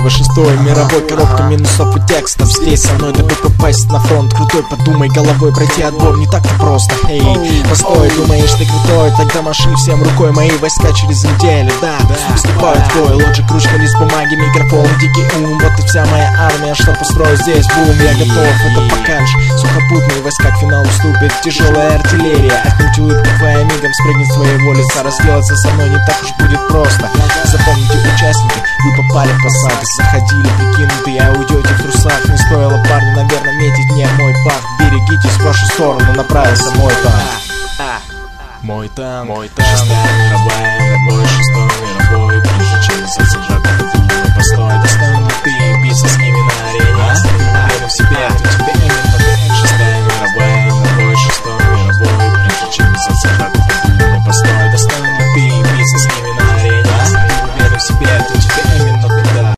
битва, 6-й мировой, коробка минусов и текстов. Здесь со мной дабы попасть на фронт крутой, подумай головой, пройти отбор не так-то просто. Эй, постой, думаешь ты крутой, тогда маши всем рукой, мои войска через неделю, да, вступают в бой. Лоджик, ручка, лист бумаги, микрофон, дикий ум, вот и вся моя армия, что построить здесь бум. Я готов, это покаж, сухопутные войска к финалу вступит, тяжелая артиллерия. Отнюдь улыбка твоя мигом спрыгнет с своего лица, разделаться со мной не так уж будет просто. Запомните, участники, вы попали в посад, заходили прикинутые, а уйдете в трусах. Не стоило, парни, наверное, метить мне мой пах. Берегитесь, в вашу сторону направился мой танк. Мой танк, 6-я мировая, бой, 6-й мировой. Прежде чем засажать, постой, достоин ли ты биться с ними на арене? Верю в себя,